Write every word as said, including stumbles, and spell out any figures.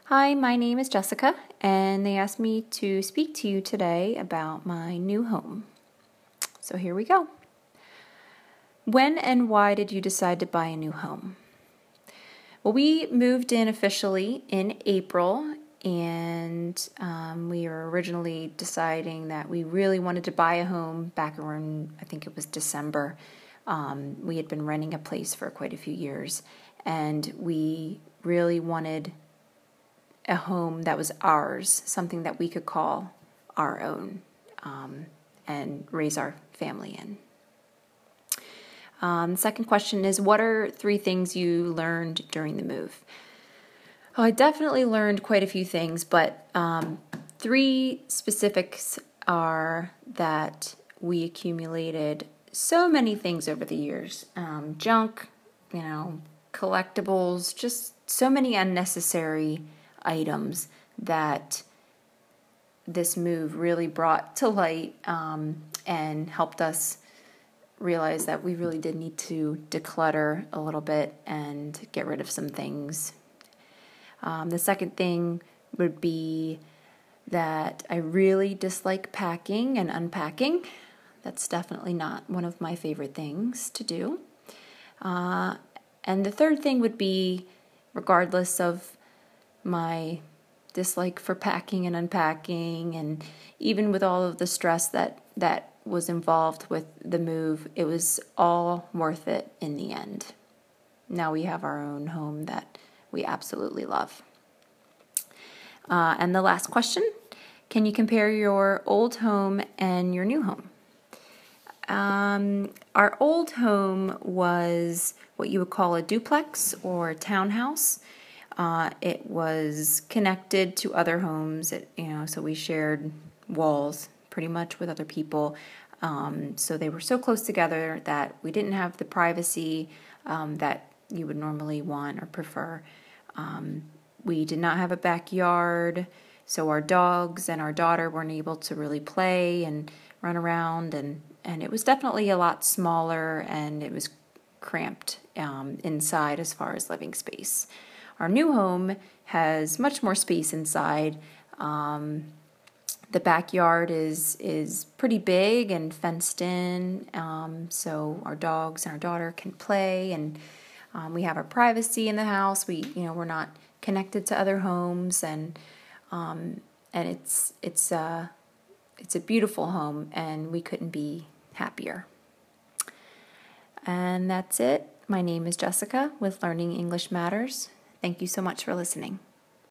Hi, my name is Jessica, and they asked me to speak to you today about my new home. So here we go. When and why did you decide to buy a new home? Well, we moved in officially in April, and um, we were originally deciding that we really wanted to buy a home back around, I think it was December. Um, we had been renting a place for quite a few years, and we really wanted a home that was ours, something that we could call our own, um, and raise our family in. Um, the second question is, what are three things you learned during the move? Oh, I definitely learned quite a few things, but um, three specifics are that we accumulated so many things over the years. Um, junk, you know, collectibles, just so many unnecessary items that this move really brought to light um, and helped us realize that we really did need to declutter a little bit and get rid of some things. Um, the second thing would be that I really dislike packing and unpacking. That's definitely not one of my favorite things to do. Uh, and the third thing would be, regardless of my dislike for packing and unpacking, and even with all of the stress that, that was involved with the move, it was all worth it in the end. Now we have our own home that we absolutely love. Uh, and the last question, can you compare your old home and your new home? Um, our old home was what you would call a duplex or a townhouse. Uh, it was connected to other homes, it, you know, so we shared walls pretty much with other people. Um, so they were so close together that we didn't have the privacy um, that you would normally want or prefer. Um, we did not have a backyard, so our dogs and our daughter weren't able to really play and run around, and, and it was definitely a lot smaller, and it was cramped um, inside as far as living space. Our new home has much more space inside. Um, the backyard is is pretty big and fenced in, um, so our dogs and our daughter can play, and um, we have our privacy in the house. We, you know, we're not connected to other homes, and um, and it's it's a it's a beautiful home, and we couldn't be happier. And that's it. My name is Jessica with Learning English Matters. Thank you so much for listening.